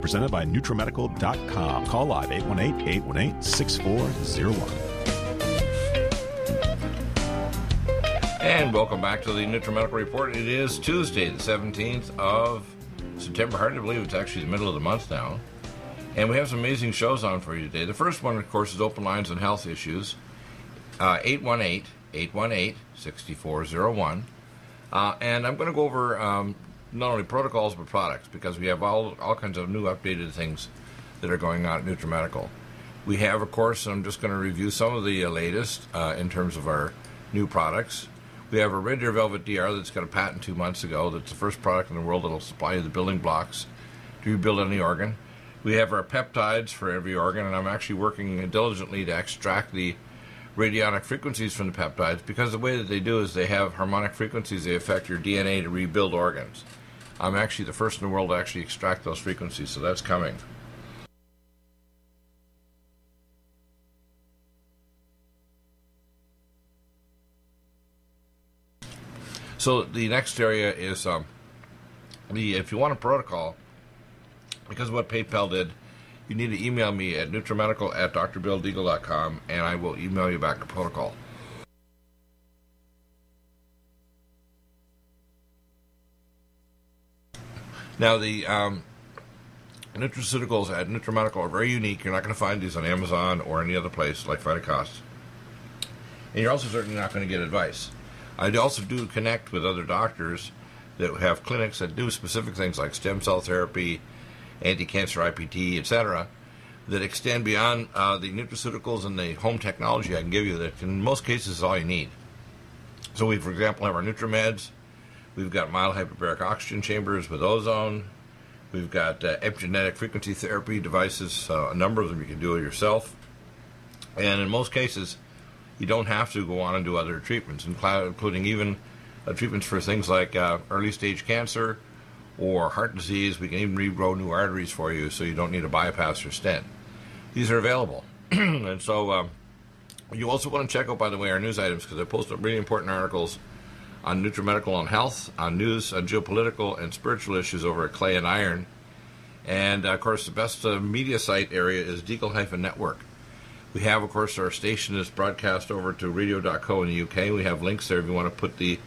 Presented by NutriMedical.com. Call live 818-818-6401. And welcome back to the NutriMedical Report. It is Tuesday, the 17th of September. Hard to believe it's actually the middle of the month now. And we have some amazing shows on for you today. The first one, of course, is Open Lines on Health Issues. 818-818-6401. And I'm going to go over not only protocols but products, because we have all kinds of new updated things that are going on at NutriMedical. We have, of course, I'm just going to review some of the latest in terms of our new products. We have a Red Deer Velvet DR that's got a patent 2 months ago. That's the first product in the world that will supply you the building blocks to rebuild any organ. We have our peptides for every organ, and I'm actually working diligently to extract the radionic frequencies from the peptides, because the way that they do is they have harmonic frequencies. They affect your DNA to rebuild organs. I'm actually the first in the world to actually extract those frequencies, so that's coming. So the next area is if you want a protocol, because of what PayPal did, you need to email me at nutrimedical@drbilldeagle.com, and I will email you back a protocol. Now, the nutraceuticals at NutriMedical are very unique. You're not going to find these on Amazon or any other place like Vitacost. And you're also certainly not going to get advice. I also do connect with other doctors that have clinics that do specific things like stem cell therapy, anti-cancer IPT, etc., that extend beyond the nutraceuticals and the home technology I can give you, that in most cases is all you need. So we, for example, have our NutriMeds. We've got mild hyperbaric oxygen chambers with ozone. We've got epigenetic frequency therapy devices, a number of them you can do it yourself. And in most cases, you don't have to go on and do other treatments, including even treatments for things like early stage cancer or heart disease. We can even regrow new arteries for you, so you don't need a bypass or stent. These are available. And so you also want to check out, by the way, our news items, because I post up really important articles on NutriMedical on health, on news, on geopolitical and spiritual issues over at Clay and Iron. And, of course, the best media site area is Deagle-Network. We have, of course, our station is broadcast over to radio.co in the UK. We have links there if you want to put the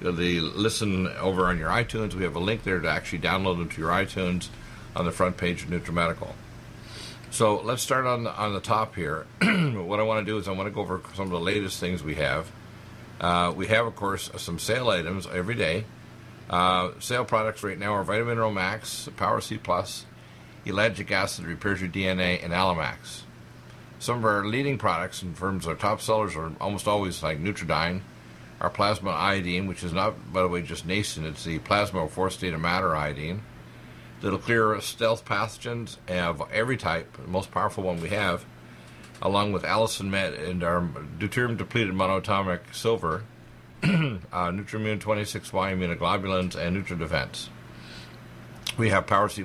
listen over on your iTunes. We have a link there to actually download them to your iTunes on the front page of NutriMedical. So let's start on the top here. What I want to do is I want to go over some of the latest things we have. We have, of course, some sale items every day. Sale products right now are Vitamin Mineral Max, Power C+, Ellagic Acid Repairs Your DNA, and Alamax. Some of our leading products in terms of our top sellers are almost always like Nutridyne, our plasma iodine, which is not, by the way, just nascent. It's the plasma fourth state of matter iodine that'll clear stealth pathogens of every type, the most powerful one we have, along with Allison Med and our deuterium-depleted monatomic silver, Nutrimune 26Y immunoglobulins, and NutriDefense. We have Power C+,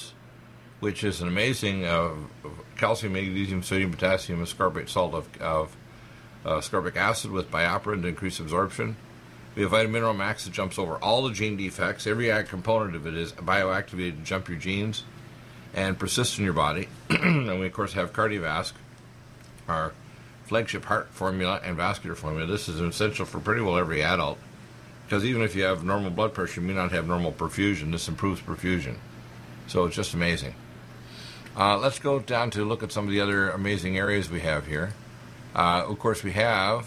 which is an amazing calcium, magnesium, sodium, potassium, ascorbate salt of ascorbic acid with BioPerine to increase absorption. We have Vitamin Mineral Max that jumps over all the gene defects. Every component of it is bioactivated to jump your genes and persist in your body. And we, of course, have Cardiovasc, our flagship heart formula and vascular formula. This is essential for pretty well every adult, because even if you have normal blood pressure, you may not have normal perfusion. This improves perfusion. So it's just amazing. Let's go down to look at some of the other amazing areas we have here. Of course, we have,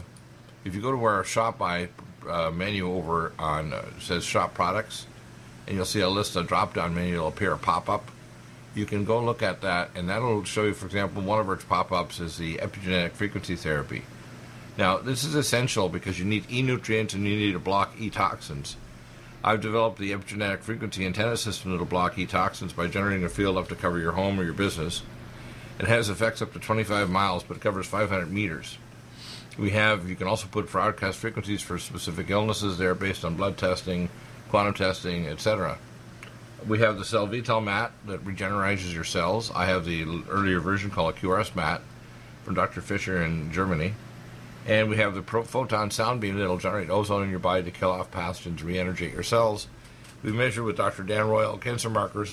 if you go to our Shop By menu over on, it says Shop Products, and you'll see a list, a drop-down menu. It'll appear a pop-up. You can go look at that, and that'll show you, for example, one of our pop-ups is the epigenetic frequency therapy. Now, this is essential because you need E-nutrients and you need to block E-toxins. I've developed the epigenetic frequency antenna system that will block E-toxins by generating a field up to cover your home or your business. It has effects up to 25 miles, but it covers 500 meters. You can also put broadcast frequencies for specific illnesses there based on blood testing, quantum testing, etc. We have the Cell Vital mat that regenerizes your cells. I have the earlier version called a QRS mat from Dr. Fisher in Germany. And we have the photon sound beam that will generate ozone in your body to kill off pathogens, re-energizate your cells. We measure with Dr. Dan Royal cancer markers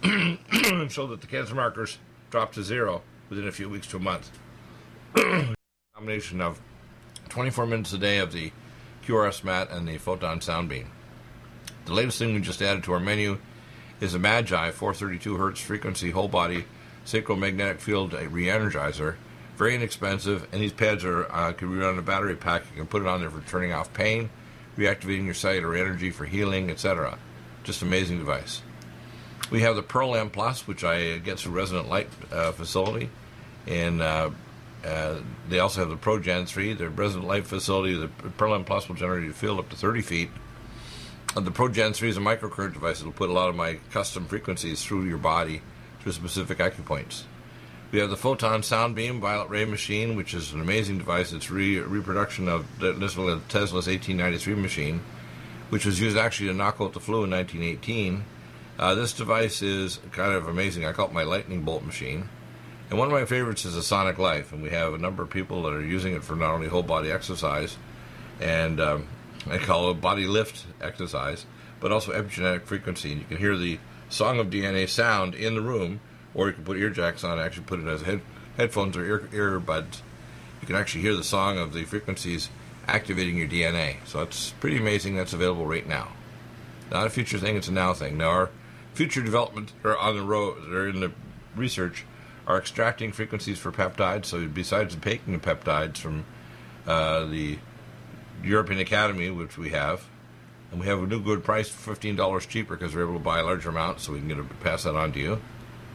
and showed that the cancer markers dropped to zero within a few weeks to a month. Combination of 24 minutes a day of the QRS mat and the photon sound beam. The latest thing we just added to our menu is a Magi 432 hertz frequency whole body sacromagnetic field re-energizer. Very inexpensive, and these pads are can be run on a battery pack. You can put it on there for turning off pain, reactivating your cellular energy for healing, etc. Just amazing device. We have the Pearl M Plus, which I get through Resonant Light facility, and they also have the Pro Gen 3. The Resonant Light facility, the Pearl M Plus will generate a field up to 30 feet. The Pro Gen 3 is a microcurrent device that will put a lot of my custom frequencies through your body to specific acupoints. We have the Photon Sound Beam Violet Ray Machine, which is an amazing device. It's a reproduction of Tesla's 1893 machine, which was used actually to knock out the flu in 1918. This device is kind of amazing. I call it my lightning bolt machine. And one of my favorites is the Sonic Life, and we have a number of people that are using it for not only whole body exercise, and I call it body lift exercise, but also epigenetic frequency. And you can hear the Song of DNA sound in the room, or you can put ear jacks on and actually put it as headphones or earbuds. You can actually hear the song of the frequencies activating your DNA. So it's pretty amazing. That's available right now. Not a future thing, it's a now thing. Now our future development are on the road, they're in the research, are extracting frequencies for peptides. So besides taking the peptides from the European Academy, which we have, and we have a new good price, $15 cheaper, because we're able to buy a larger amount, so we can pass that on to you.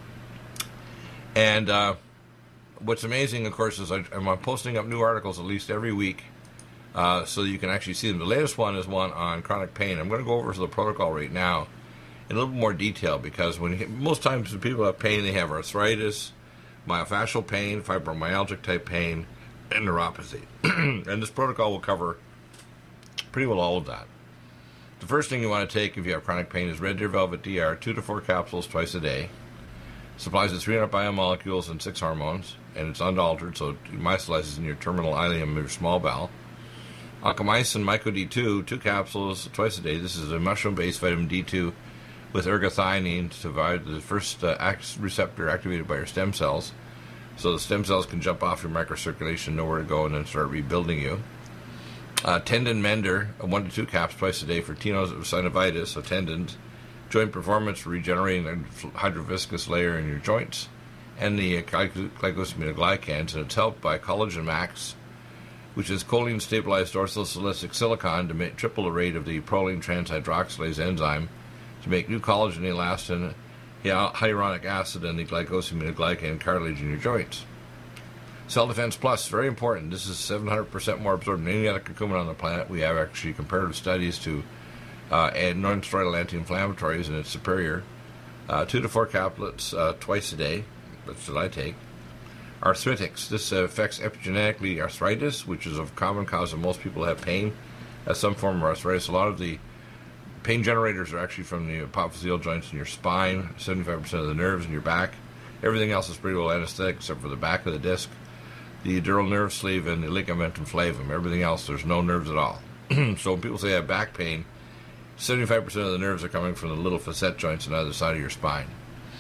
And what's amazing, of course, is I'm posting up new articles at least every week, so you can actually see them. The latest one is one on chronic pain. I'm going to go over the protocol right now in a little more detail, because most times when people have pain, they have arthritis, myofascial pain, fibromyalgic type pain, and neuropathy. And this protocol will cover pretty well all of that. The first thing you want to take if you have chronic pain is Red Deer Velvet DR, 2 to 4 capsules twice a day. Supplies with 300 biomolecules and 6 hormones, and it's unaltered, so it micellizes in your terminal ileum of your small bowel. Alchemycin Myco D2, 2 capsules twice a day. This is a mushroom-based vitamin D2 with ergothioneine to provide the first receptor activated by your stem cells, so the stem cells can jump off your microcirculation, know where to go, and then start rebuilding you. Tendon Mender, 1 to 2 caps twice a day for tenosynovitis, so tendons, joint performance, regenerating the hydroviscous layer in your joints, and the glycosaminoglycans, and it's helped by Collagen Max, which is choline stabilized orthosilicic silicon to triple the rate of the proline transhydroxylase enzyme to make new collagen, elastin, hyaluronic acid, and the glycosaminoglycan cartilage in your joints. Cell Defense Plus, very important. This is 700% more absorbed than any other curcumin on the planet. We have actually comparative studies to add non-steroidal anti-inflammatories, and it's superior. 2 to 4 caplets twice a day. That's what I take. Arthritics. This affects epigenetically arthritis, which is a common cause of most people have pain as some form of arthritis. A lot of the pain generators are actually from the apophyseal joints in your spine, 75% of the nerves in your back. Everything else is pretty well anesthetic except for the back of the disc, the dural nerve sleeve, and the ligamentum flavum. Everything else, there's no nerves at all. So when people say I have back pain, 75% of the nerves are coming from the little facet joints on the other side of your spine.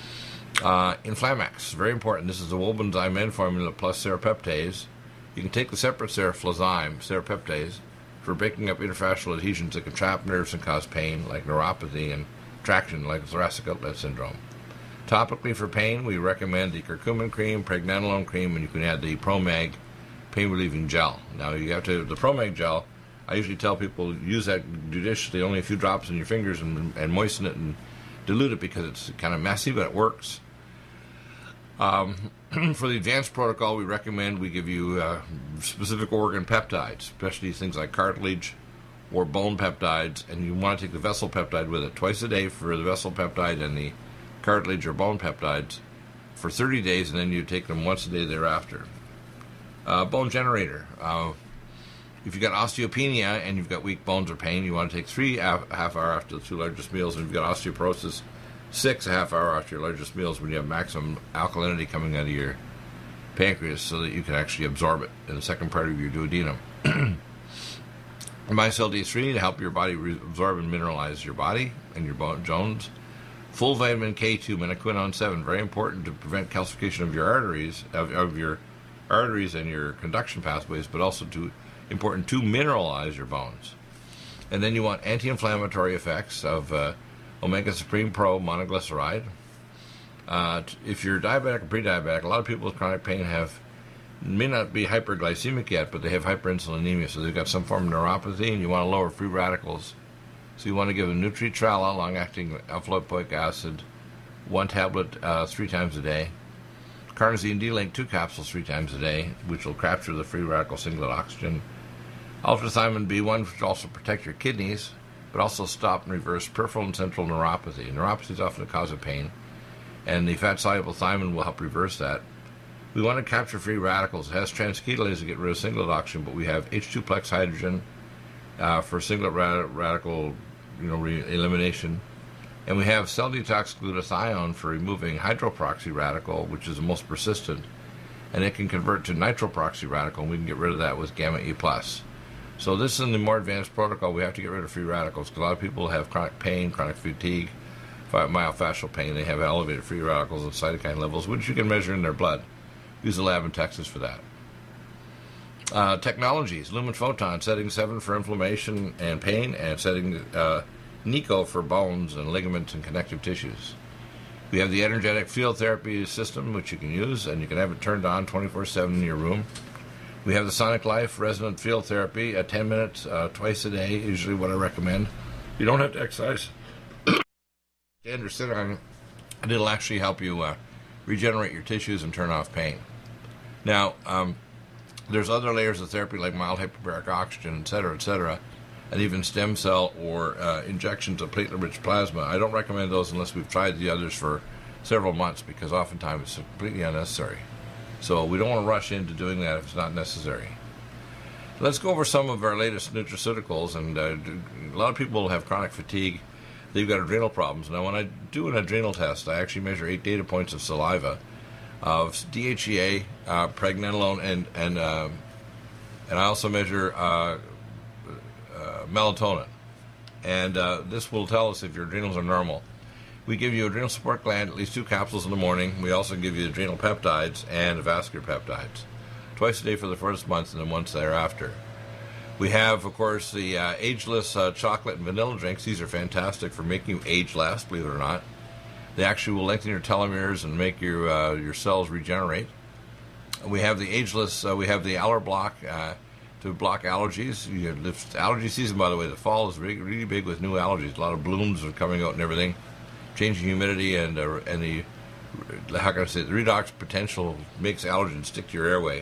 Inflamax, very important. This is the Wobenzyme N formula plus serapeptase. You can take the separate serapeptase, for breaking up interfascial adhesions that can trap nerves and cause pain, like neuropathy, and traction, like thoracic outlet syndrome. Topically for pain, we recommend the curcumin cream, pregnenolone cream, and you can add the Promag pain-relieving gel. Now, the Promag gel, I usually tell people use that judiciously, only a few drops in your fingers, and moisten it and dilute it, because it's kind of messy, but it works. For the advanced protocol, we recommend we give you specific organ peptides, especially things like cartilage or bone peptides, and you want to take the vessel peptide with it twice a day for the vessel peptide and the cartilage or bone peptides for 30 days, and then you take them once a day thereafter. Bone generator. If you've got osteopenia and you've got weak bones or pain, you want to take 3 half hour after the 2 largest meals, and if you've got osteoporosis, 6 a half hour after your largest meals when you have maximum alkalinity coming out of your pancreas, so that you can actually absorb it in the second part of your duodenum. MyCell D3 to help your body absorb and mineralize your body and your bones. Full vitamin K2, menaquinone 7, very important to prevent calcification of your arteries, of your arteries and your conduction pathways, but also important to mineralize your bones. And then you want anti-inflammatory effects of Omega Supreme Pro monoglyceride. If you're diabetic or pre-diabetic, a lot of people with chronic pain may not be hyperglycemic yet, but they have hyperinsulinemia, so they've got some form of neuropathy, and you want to lower free radicals. So you want to give them Nutri-Trala, long-acting alpha-lipoic acid, 1 tablet 3 times a day. Carnosine D-Link 2 capsules 3 times a day, which will capture the free radical singlet oxygen. Ultrathymine B1, which will also protect your kidneys, but also stop and reverse peripheral and central neuropathy. Neuropathy is often a cause of pain, and the fat-soluble thiamine will help reverse that. We want to capture free radicals. It has transketolase to get rid of singlet oxygen, but we have H2-plex hydrogen for singlet radical elimination. And we have cell detox glutathione for removing hydroperoxy radical, which is the most persistent. And it can convert to nitroperoxy radical, and we can get rid of that with gamma E+. So this is in the more advanced protocol. We have to get rid of free radicals because a lot of people have chronic pain, chronic fatigue, myofascial pain. They have elevated free radicals and cytokine levels, which you can measure in their blood. Use a lab in Texas for that. Technologies, Lumen Photon, setting 7 for inflammation and pain, and setting NICO for bones and ligaments and connective tissues. We have the energetic field therapy system, which you can use, and you can have it turned on 24/7 in your room. We have the Sonic Life resonant field therapy at 10 minutes twice a day, usually what I recommend. You don't have to exercise. Stand or sit on it, and it'll actually help you regenerate your tissues and turn off pain. Now, there's other layers of therapy like mild hyperbaric oxygen, et cetera, and even stem cell or injections of platelet-rich plasma. I don't recommend those unless we've tried the others for several months because oftentimes it's completely unnecessary. So we don't want to rush into doing that if it's not necessary. Let's go over some of our latest nutraceuticals. And a lot of people have chronic fatigue. They've got adrenal problems. Now, when I do an adrenal test, I actually measure 8 data points of saliva, of DHEA, pregnenolone, and I also measure melatonin. And this will tell us if your adrenals are normal. We give you adrenal support gland, at least 2 capsules in the morning. We also give you adrenal peptides and vascular peptides, twice a day for the first month and then once thereafter. We have, of course, the ageless chocolate and vanilla drinks. These are fantastic for making you age less, believe it or not. They actually will lengthen your telomeres and make your cells regenerate. We have the ageless, we have the Aller Block to block allergies. It's allergy season, by the way. The fall is really big with new allergies. A lot of blooms are coming out and everything. Changing humidity and the how can I say it? The redox potential makes allergens stick to your airway.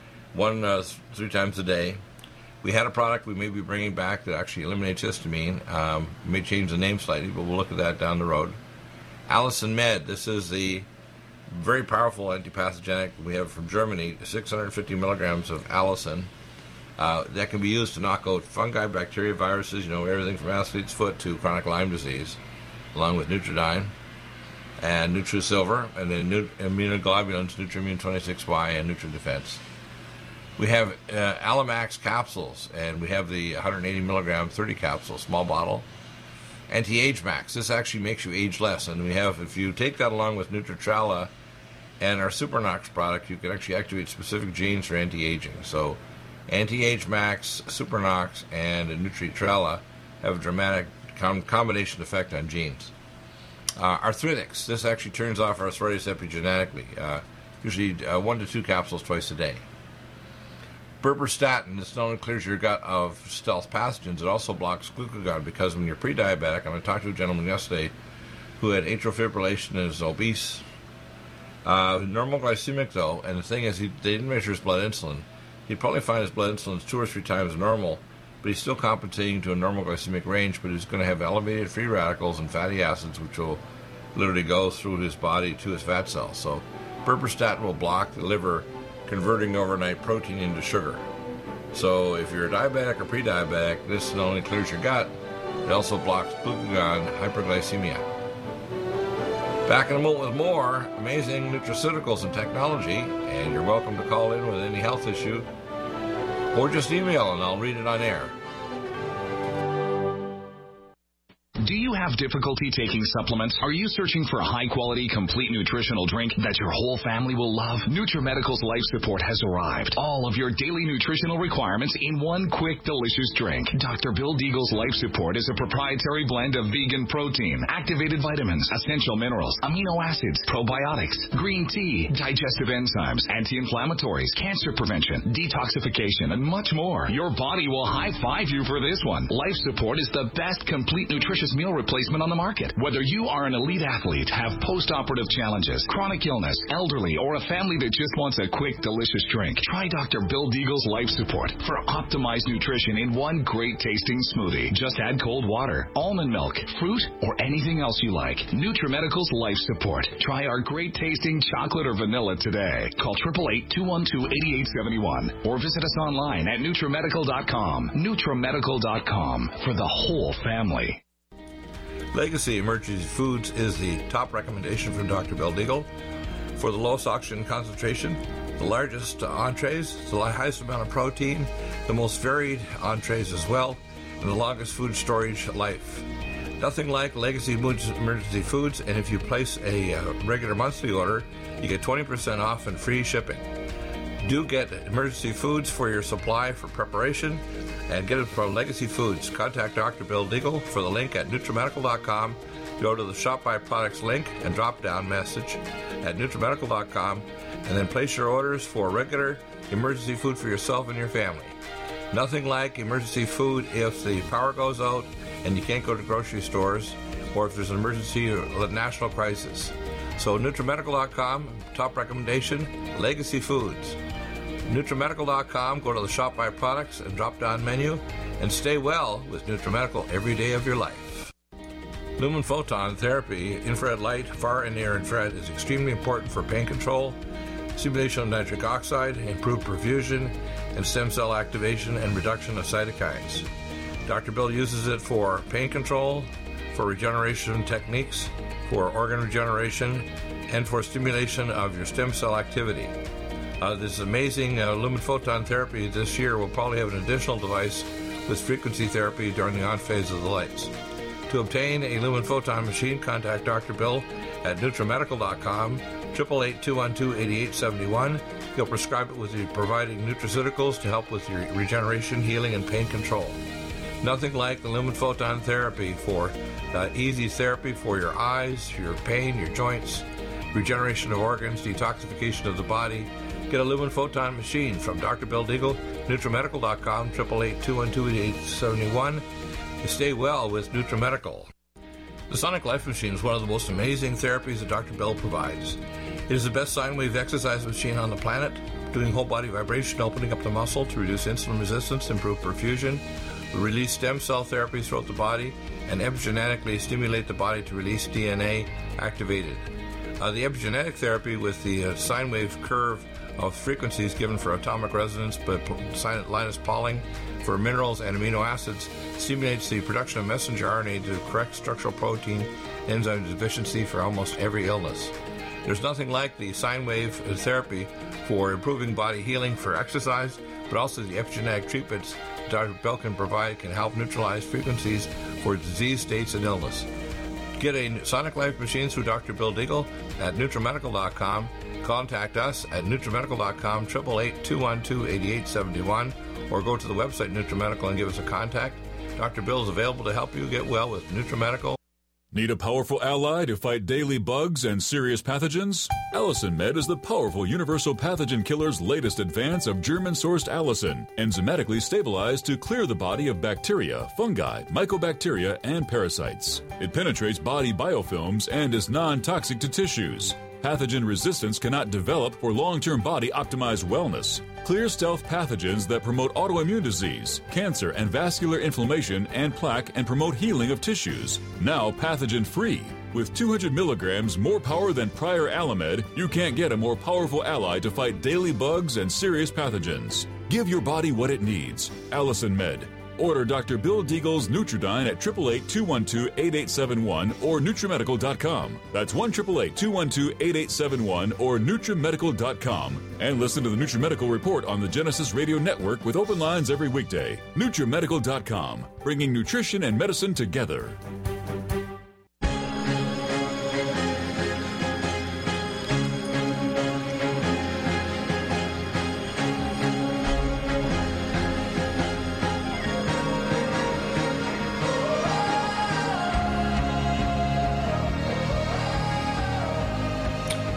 3 times a day. We had a product we may be bringing back that actually eliminates histamine. We may change the name slightly, but we'll look at that down the road. Allison Med. This is the very powerful antipathogenic we have from Germany. 650 milligrams of allicin. That can be used to knock out fungi, bacteria, viruses. Everything from athlete's foot to chronic Lyme disease, along with Nutridyne and NutriSilver, and then immunoglobulins, Nutriimmune 26Y, and NutriDefense. We have Alamax capsules, and we have the 180 milligram 30 capsule, small bottle. Anti-Age Max. This actually makes you age less, and we have, if you take that along with Nutri-Trala and our Supernox product, you can actually activate specific genes for anti-aging. So Anti-Age Max, Supernox, and Nutri-Trala have a dramatic combination effect on genes. Arthritics. This actually turns off arthritis epigenetically, usually 1 to 2 capsules twice a day. Berberstatin. This not only clears your gut of stealth pathogens, it also blocks glucagon, because when you're pre-diabetic, and I talked to a gentleman yesterday who had atrial fibrillation and is obese, normal glycemic though, and the thing is they didn't measure his blood insulin. He'd probably find his blood insulin is 2 or 3 times normal, but he's still compensating to a normal glycemic range, but he's going to have elevated free radicals and fatty acids, which will literally go through his body to his fat cells. So berberstatin will block the liver converting overnight protein into sugar. So if you're a diabetic or pre-diabetic, this not only clears your gut, it also blocks glucagon hyperglycemia. Back in a moment with more amazing nutraceuticals and technology, and you're welcome to call in with any health issue, or just email and I'll read it on air. Do you have difficulty taking supplements? Are you searching for a high-quality, complete nutritional drink that your whole family will love? NutriMedical's Life Support has arrived. All of your daily nutritional requirements in one quick, delicious drink. Dr. Bill Deagle's Life Support is a proprietary blend of vegan protein, activated vitamins, essential minerals, amino acids, probiotics, green tea, digestive enzymes, anti-inflammatories, cancer prevention, detoxification, and much more. Your body will high-five you for this one. Life Support is the best complete nutritious meal replacement on the market. Whether you are an elite athlete, have post-operative challenges, chronic illness, elderly, or a family that just wants a quick, delicious drink, try Dr. Bill Deagle's Life Support for optimized nutrition in one great-tasting smoothie. Just add cold water, almond milk, fruit, or anything else you like. NutriMedical's Life Support. Try our great-tasting chocolate or vanilla today. Call 888-212-8871 or visit us online at NutriMedical.com. NutriMedical.com for the whole family. Legacy Emergency Foods is the top recommendation from Dr. Bill Deagle for the lowest oxygen concentration, the largest entrees, the highest amount of protein, the most varied entrees as well, and the longest food storage life. Nothing like Legacy Emergency Foods, and if you place a regular monthly order, you get 20% off and free shipping. Do get Emergency Foods for your supply for preparation, and get it from Legacy Foods. Contact Dr. Bill Deagle for the link at NutriMedical.com. Go to the Shop by Products link and drop-down message at NutriMedical.com, and then place your orders for regular emergency food for yourself and your family. Nothing like emergency food if the power goes out and you can't go to grocery stores, or if there's an emergency or a national crisis. So NutriMedical.com, top recommendation, Legacy Foods. NutriMedical.com, go to the Shop by Products and drop-down menu, and stay well with NutriMedical every day of your life. Lumen Photon Therapy, infrared light, far and near infrared, is extremely important for pain control, stimulation of nitric oxide, improved perfusion, and stem cell activation and reduction of cytokines. Dr. Bill uses it for pain control, for regeneration techniques, for organ regeneration, and for stimulation of your stem cell activity. This amazing Lumen Photon Therapy this year will probably have an additional device with frequency therapy during the on phase of the lights. To obtain a Lumen Photon machine, contact Dr. Bill at NutriMedical.com, 888-212-8871. He'll prescribe it with you providing nutraceuticals to help with your regeneration, healing, and pain control. Nothing like the Lumen Photon Therapy for easy therapy for your eyes, your pain, your joints, regeneration of organs, detoxification of the body. Get a Lumen Photon machine from Dr. Bill Deagle, NutriMedical.com, 888-212-8871. Stay well with NutriMedical. The Sonic Life Machine is one of the most amazing therapies that Dr. Bill provides. It is the best sine wave exercise machine on the planet, doing whole body vibration, opening up the muscle to reduce insulin resistance, improve perfusion, release stem cell therapies throughout the body, and epigenetically stimulate the body to release DNA activated. The epigenetic therapy with the sine wave curve of frequencies given for atomic resonance by Linus Pauling for minerals and amino acids stimulates the production of messenger RNA to correct structural protein enzyme deficiency for almost every illness. There's nothing like the sine wave therapy for improving body healing for exercise, but also the epigenetic treatments Dr. Bill can provide can help neutralize frequencies for disease states and illness. Get a Sonic Life machine through Dr. Bill Deagle at NutriMedical.com. Contact us at NutriMedical.com, 888-212-8871, or go to the website NutriMedical and give us a contact. Dr. Bill is available to help you get well with NutriMedical. Need a powerful ally to fight daily bugs and serious pathogens? Allicin Med is the powerful universal pathogen killer's latest advance of German-sourced allicin, enzymatically stabilized to clear the body of bacteria, fungi, mycobacteria, and parasites. It penetrates body biofilms and is non-toxic to tissues. Pathogen resistance cannot develop for long-term body-optimized wellness. Clear stealth pathogens that promote autoimmune disease, cancer, and vascular inflammation and plaque and promote healing of tissues. Now pathogen-free. With 200 milligrams more power than prior Alamed, you can't get a more powerful ally to fight daily bugs and serious pathogens. Give your body what it needs. Allicin Med. Order Dr. Bill Deagle's Nutridyne at 888-212-8871 or NutriMedical.com. That's 1-888-212-8871 or NutriMedical.com. And listen to the NutriMedical Report on the Genesis Radio Network with open lines every weekday. NutriMedical.com, bringing nutrition and medicine together.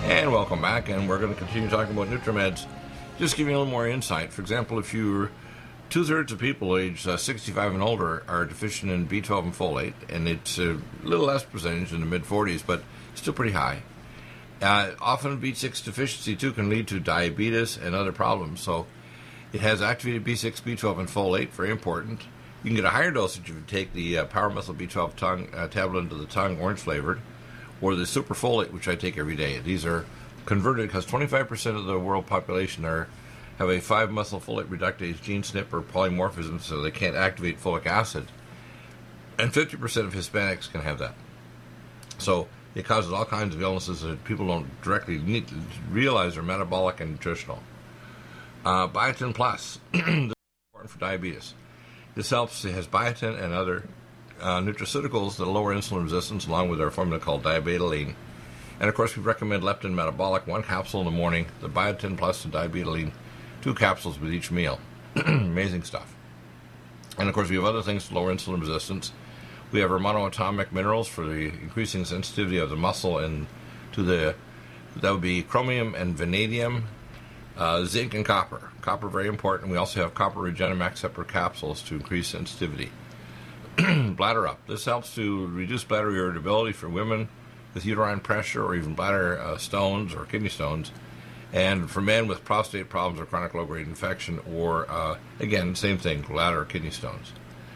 And welcome back, and we're going to continue talking about NutriMeds. Just giving you a little more insight. For example, if you're 2/3 of people aged 65 and older are deficient in B12 and folate, and it's a little less percentage in the mid-40s, but still pretty high. Often B6 deficiency, too, can lead to diabetes and other problems. So it has activated B6, B12, and folate, very important. You can get a higher dosage if you take the Power Muscle B12 tablet into the tongue, orange-flavored, or the Super Folate, which I take every day. These are converted because 25% of the world population have a 5-methyl-folate reductase gene SNP or polymorphism, so they can't activate folic acid. And 50% of Hispanics can have that. So it causes all kinds of illnesses that people don't directly realize are metabolic and nutritional. Biotin Plus, this is important for diabetes. This helps, it has biotin and other nutraceuticals that lower insulin resistance, along with our formula called diabetoline. And of course, we recommend leptin metabolic, 1 capsule in the morning, the Biotin Plus and diabetoline, 2 capsules with each meal. Amazing stuff. And of course, we have other things to lower insulin resistance. We have our monoatomic minerals for the increasing sensitivity of the muscle and that would be chromium and vanadium, zinc and copper. Copper, very important. We also have copper Regenemax Separ capsules to increase sensitivity. Bladder Up. This helps to reduce bladder irritability for women with uterine pressure or even bladder stones or kidney stones, and for men with prostate problems or chronic low-grade infection or, again, same thing, bladder or kidney stones.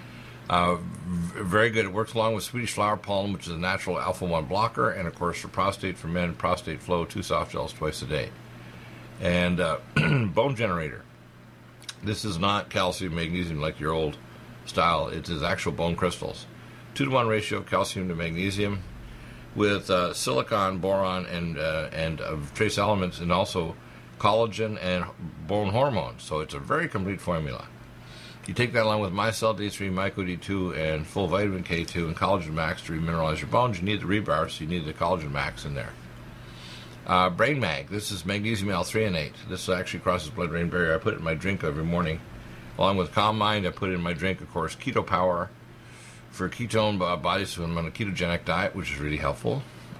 Very good. It works along with Swedish flower pollen, which is a natural alpha-1 blocker, and, of course, for prostate for men, Prostate Flow, 2 soft gels twice a day. And Bone Generator. This is not calcium, magnesium like your old style. It is actual bone crystals. 2-to-1 ratio of calcium to magnesium with silicon, boron, and trace elements, and also collagen and bone hormones. So it's a very complete formula. You take that along with Micelle D3, Myco D2, and full vitamin K2 and collagen max to remineralize your bones. You need the rebar, so you need the collagen max in there. Brain Mag. This is magnesium L-threonate. This actually crosses blood-brain barrier. I put it in my drink every morning. Along with Calm Mind, I put in my drink, of course, Keto Power for ketone bodies, so I'm on a ketogenic diet, which is really helpful.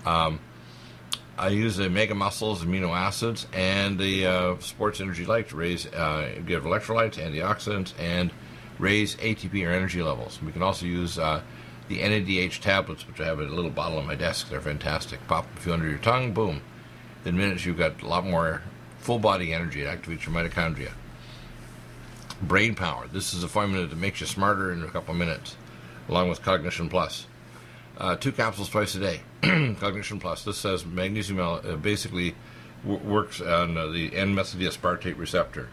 I use the Mega Muscles amino acids and the Sports Energy Light to give electrolytes, antioxidants, and raise ATP or energy levels. We can also use the NADH tablets, which I have in a little bottle on my desk. They're fantastic. Pop a few under your tongue, boom. In minutes, you've got a lot more full-body energy. It activates your mitochondria. Brain Power. This is a formula that makes you smarter in a couple of minutes, along with Cognition Plus. 2 capsules twice a day. Cognition Plus. This says magnesium basically works on the N-methyldeaspartate receptor.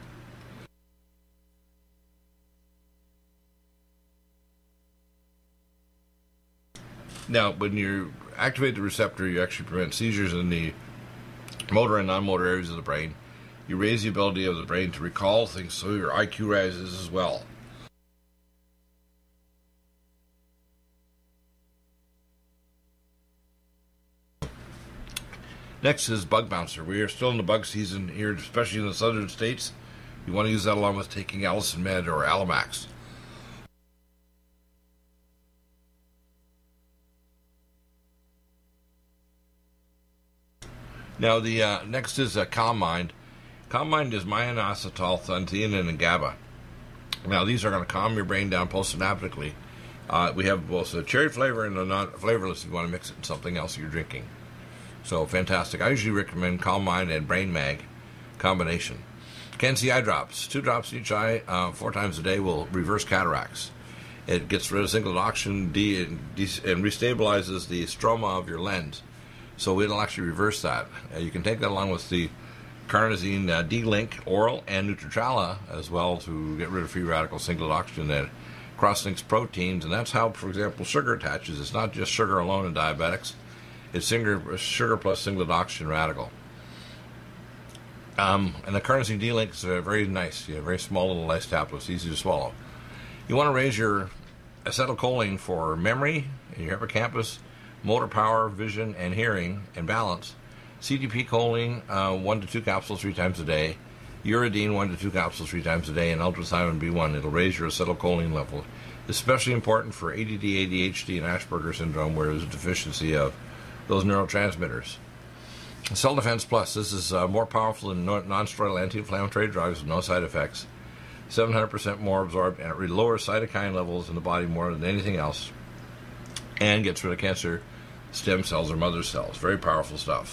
Now, when you activate the receptor, you actually prevent seizures in the motor and non-motor areas of the brain. You raise the ability of the brain to recall things, so your IQ rises as well. Next is Bug Bouncer. We are still in the bug season here, especially in the southern states. You want to use that along with taking Allison Med or Alamax. Now, the next is Calm Mind. Calm Mind is myoinositol, theanine, and GABA. Now, these are going to calm your brain down postsynaptically. We have both the cherry flavor and the non-flavorless if you want to mix it in something else you're drinking. So, fantastic. I usually recommend Calm Mind and Brain Mag combination. Can-C eye drops. 2 drops in each eye 4 times a day will reverse cataracts. It gets rid of single oxygen and restabilizes the stroma of your lens. So it'll actually reverse that. You can take that along with the carnosine D-Link oral and Nutritrala as well to get rid of free radical singlet oxygen that cross-links proteins. And that's how, for example, sugar attaches. It's not just sugar alone in diabetics. It's sugar plus singlet oxygen radical. And the carnosine D-Link is very nice. Very small little nice tablets, easy to swallow. You want to raise your acetylcholine for memory in your hippocampus, motor power, vision, and hearing, and balance. CDP choline, 1 to 2 capsules 3 times a day. Uridine, 1 to 2 capsules 3 times a day. And ultrathymine B1. It'll raise your acetylcholine level. Especially important for ADD, ADHD, and Asperger's syndrome, where there's a deficiency of those neurotransmitters. Cell Defense Plus. This is more powerful than non-steroidal anti-inflammatory drugs with no side effects. 700% more absorbed, and it lowers cytokine levels in the body more than anything else, and gets rid of cancer stem cells or mother cells. Very powerful stuff.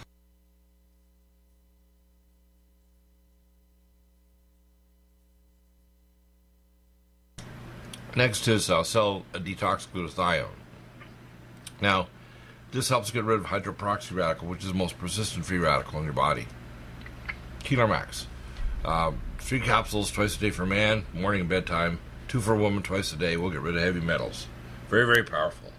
Next is Cell Detox Glutathione. Now, this helps get rid of hydroperoxy radical, which is the most persistent free radical in your body. Keelar Max. 3 capsules twice a day for a man, morning and bedtime. 2 for a woman twice a day. We'll get rid of heavy metals. Very, very powerful.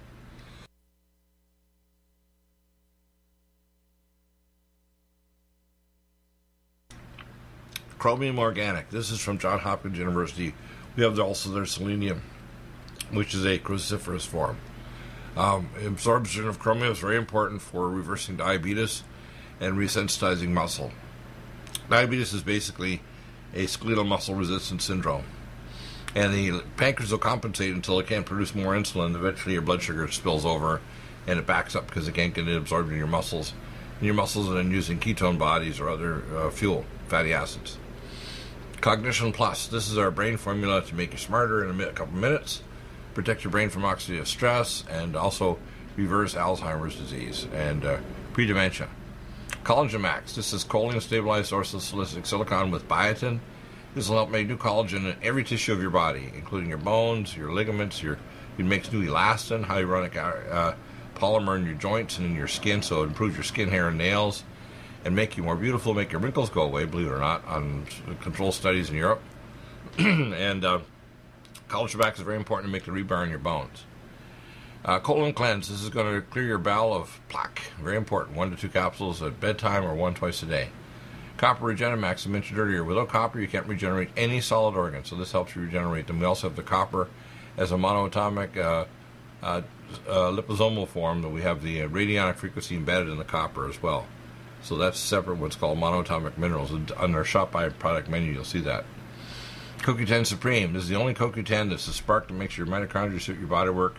Chromium Organic. This is from Johns Hopkins University. We have also their selenium, which is a cruciferous form. Absorption of chromium is very important for reversing diabetes and resensitizing muscle. Diabetes is basically a skeletal muscle resistance syndrome. And the pancreas will compensate until it can't produce more insulin. Eventually your blood sugar spills over and it backs up because it can't get it absorbed in your muscles. And your muscles are then using ketone bodies or other fuel, fatty acids. Cognition Plus. This is our brain formula to make you smarter in a couple minutes, protect your brain from oxidative stress, and also reverse Alzheimer's disease and pre-dementia. Collagen Max. This is choline-stabilized orthosilicic silicon with biotin. This will help make new collagen in every tissue of your body, including your bones, your ligaments. It makes new elastin, hyaluronic polymer in your joints and in your skin, so it improves your skin, hair, and nails, and make you more beautiful, make your wrinkles go away, believe it or not, on controlled studies in Europe. And Collagen Max is very important to make the rebar in your bones. Colon Cleanse. This is going to clear your bowel of plaque. Very important. 1 to 2 capsules at bedtime or 1 twice a day. Copper Regenemax, I mentioned earlier. Without copper, you can't regenerate any solid organ, so this helps you regenerate them. We also have the copper as a monoatomic liposomal form, that we have the radionic frequency embedded in the copper as well. So that's separate, what's called monoatomic minerals. On our shop by product menu, you'll see that. CoQ10 Supreme. This is the only CoQ10 that's a spark that makes your mitochondria suit your body work.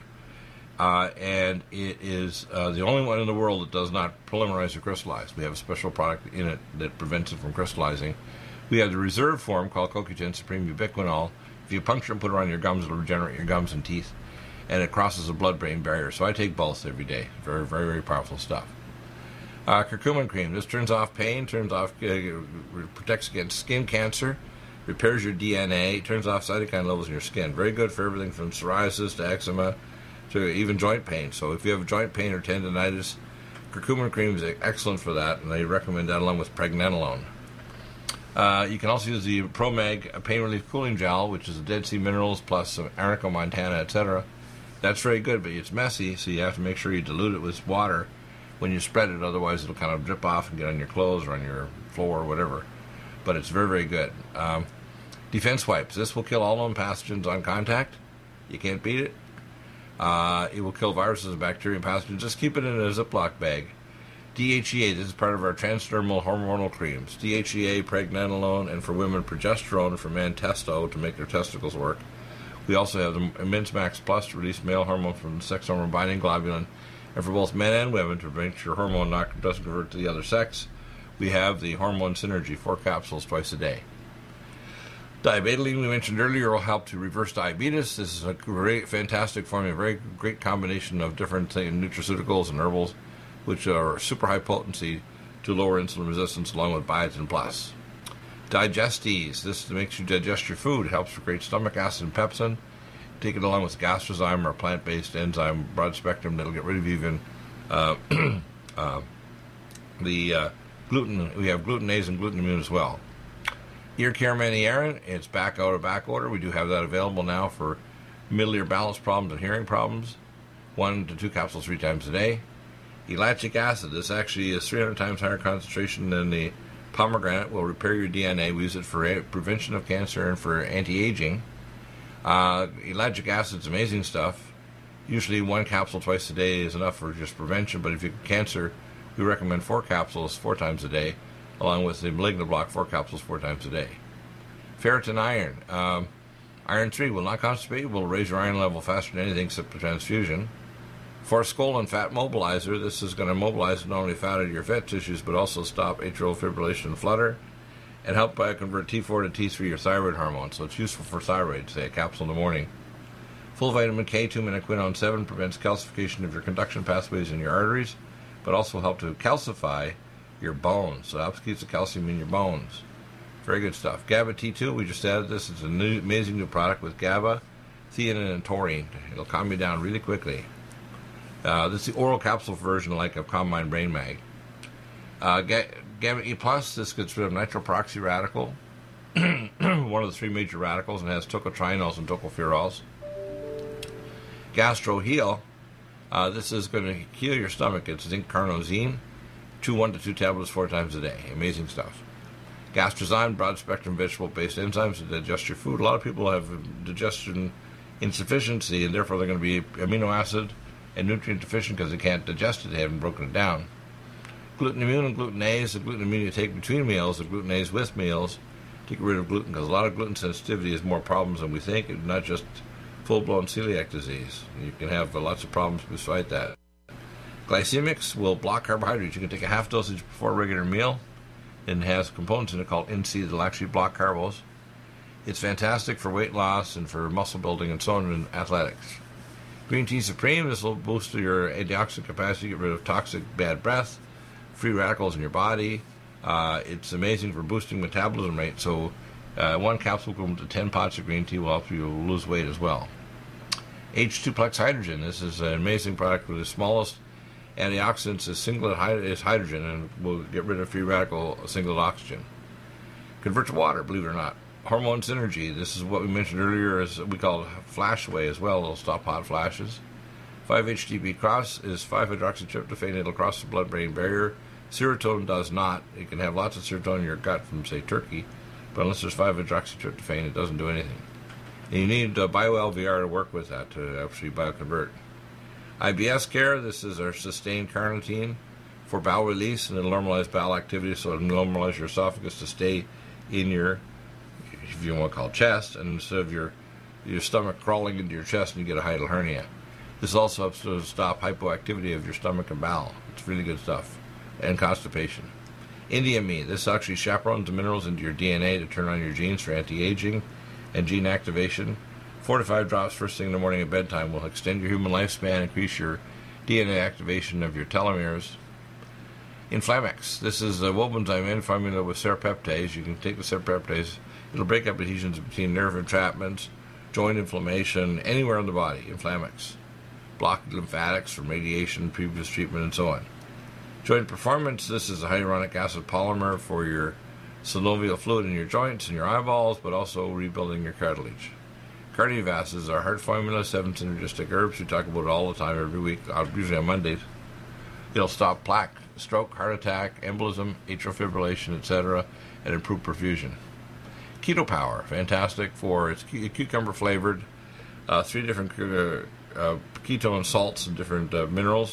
And it is the only one in the world that does not polymerize or crystallize. We have a special product in it that prevents it from crystallizing. We have the reserve form called CoQ10 Supreme Ubiquinol. If you puncture and put it on your gums, it'll regenerate your gums and teeth. And it crosses the blood-brain barrier. So I take both every day. Very, very, very powerful stuff. Curcumin Cream. This turns off pain, protects against skin cancer, repairs your DNA, turns off cytokine levels in your skin. Very good for everything from psoriasis to eczema to even joint pain. So if you have joint pain or tendinitis, curcumin cream is excellent for that, and I recommend that along with pregnenolone. You can also use the ProMag Pain Relief Cooling Gel, which is Dead Sea Minerals plus some Arnica Montana, etc. That's very good, but it's messy, so you have to make sure you dilute it with water when you spread it, otherwise it'll kind of drip off and get on your clothes or on your floor or whatever. But it's very, very good. Defense Wipes. This will kill all known pathogens on contact. You can't beat it. It will kill viruses and bacteria and pathogens. Just keep it in a Ziploc bag. DHEA. This is part of our transdermal hormonal creams. DHEA, pregnenolone, and for women, progesterone, and for men, testo, to make their testicles work. We also have the Immense Max Plus to release male hormone from the sex hormone binding globulin. And for both men and women, to make sure hormone doesn't convert to the other sex, we have the Hormone Synergy, 4 capsules twice a day. Diabetoline, we mentioned earlier, will help to reverse diabetes. This is a great, fantastic formula, a very great combination of different nutraceuticals and herbals, which are super high potency to lower insulin resistance, along with Biotin Plus. Digestes. This makes you digest your food. It helps with great stomach acid and pepsin. Take it along with Gastrozyme, or plant-based enzyme, broad spectrum, that'll get rid of even the gluten. We have glutenase and glutamine as well. Ear Care Maniarin, it's back out of back order. We do have that available now for middle ear balance problems and hearing problems. 1 to 2 capsules 3 times a day. Elagic acid, this actually is 300 times higher concentration than the pomegranate. Will repair your DNA. We use it for prevention of cancer and for anti-aging. Elagic acid is amazing stuff. Usually 1 capsule twice a day is enough for just prevention, but if you have cancer, we recommend 4 capsules 4 times a day, along with the malignant block, 4 capsules 4 times a day. Ferritin Iron. Iron 3 will not constipate, will raise your iron level faster than anything except for transfusion. For Skull and Fat Mobilizer, this is going to mobilize not only fat out of your fat tissues, but also stop atrial fibrillation and flutter, and help convert T4 to T3, your thyroid hormone. So it's useful for thyroid, say a capsule in the morning. Full vitamin K, 2-minoquinone 7 prevents calcification of your conduction pathways in your arteries, but also help to calcify your bones. So it helps keep the calcium in your bones. Very good stuff. GABA T2, we just added this. It's an amazing new product with GABA, theanine, and taurine. It'll calm you down really quickly. This is the oral capsule version like of Calm Mind Brain Mag. Gamma E+, this gets rid of nitroproxy radical, one of the 3 major radicals, and has tocotrienols and tocopherols. Gastro Heal, this is going to heal your stomach. It's zinc carnosine, 1 to 2 tablets 4 times a day. Amazing stuff. Gastrozyme, broad-spectrum vegetable-based enzymes to digest your food. A lot of people have digestion insufficiency, and therefore they're going to be amino acid and nutrient deficient because they can't digest it. They haven't broken it down. Gluten Immune and Glutenase. The Gluten Immune you take between meals, the Glutenase with meals to get rid of gluten, because a lot of gluten sensitivity is more problems than we think, and not just full-blown celiac disease. You can have lots of problems beside that. Glycemics will block carbohydrates. You can take a half dosage before a regular meal, and it has components in it called NC that will actually block carbs. It's fantastic for weight loss and for muscle building and so on in athletics. Green Tea Supreme, this will boost your antioxidant capacity, get rid of toxic bad breath, free radicals in your body. It's amazing for boosting metabolism rate. So 1 capsule equivalent to 10 pots of green tea will help you lose weight as well. H2-plex hydrogen. This is an amazing product with the smallest antioxidants is singlet is hydrogen, and will get rid of free radical singlet oxygen. Convert to water, believe it or not. Hormone Synergy. This is what we mentioned earlier, as we call Flashway as well. It'll stop hot flashes. 5-HTP cross is 5-hydroxytryptophan. It'll cross the blood-brain barrier. Serotonin does not. You can have lots of serotonin in your gut from, say, turkey, but unless there's 5-hydroxytryptophan, it doesn't do anything. And you need BioLVR to work with that to actually bioconvert. IBS Care, this is our sustained carnitine for bowel release, and it'll normalize bowel activity, so it'll normalize your esophagus to stay in your, if you want to call it, chest, and instead of your stomach crawling into your chest and you get a hiatal hernia. This also helps to stop hypoactivity of your stomach and bowel. It's really good stuff. And constipation. Indiamine, this actually chaperones the minerals into your DNA to turn on your genes for anti-aging and gene activation. 4 to 5 drops first thing in the morning at bedtime will extend your human lifespan, increase your DNA activation of your telomeres. Inflamex, this is a Wobenzyme N formula with serpeptase. You can take the serpeptase. It'll break up adhesions between nerve entrapments, joint inflammation, anywhere in the body. Inflamex. Block lymphatics from radiation, previous treatment, and so on. Joint Performance, this is a hyaluronic acid polymer for your synovial fluid in your joints and your eyeballs, but also rebuilding your cartilage. Cardiovasc is our heart formula, 7 synergistic herbs. We talk about it all the time every week, usually on Mondays. It'll stop plaque, stroke, heart attack, embolism, atrial fibrillation, etc., and improve perfusion. Keto Power, fantastic for it's cucumber flavored, 3 different ketone salts and different minerals.